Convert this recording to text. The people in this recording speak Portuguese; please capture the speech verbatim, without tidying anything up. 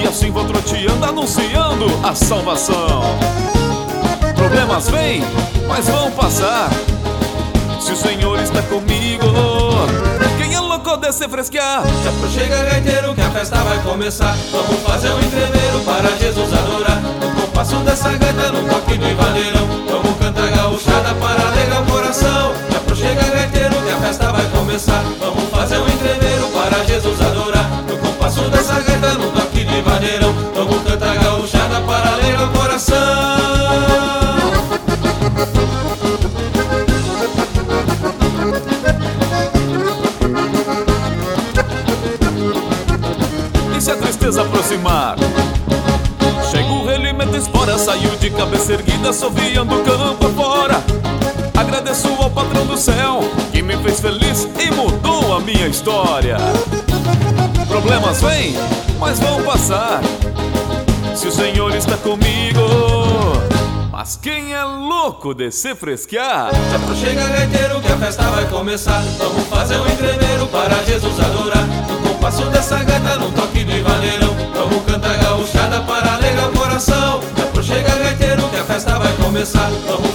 assim vou troteando, anunciando a salvação. Problemas vêm, mas vão passar, se o Senhor está comigo. Quem é louco de se fresquear? Se aproxega, gaiteiro, que a festa vai começar. Vamos fazer um entreveiro para Jesus adorar. No compasso dessa gaita, no toque do vaneirão, vamos cantar gauchada para alegrar o coração. Se aproxega, gaiteiro, que a festa vai começar. Vamos fazer um entreveiro para Jesus adorar. No compasso dessa gaita, no toque de vaneirão, vamos cantar gauchada para alegrar o coração. E se a tristeza aproximar, chega o relho e mete espora. Saiu de cabeça erguida, assoviando o campo fora. Agradeço ao patrão do céu, que me fez feliz e mudou a minha história. Problemas vêm, mas vão passar, se o Senhor está comigo. Mas quem é louco de se fresquear? Se aproxega, gaiteiro, que a festa vai começar. Vamos fazer um entreveiro para Jesus adorar. No compasso dessa gaita, no toque do vaneirão, vamos cantar gauchada para alegrar o coração. Se aproxega, gaiteiro, que a festa vai começar. Vamos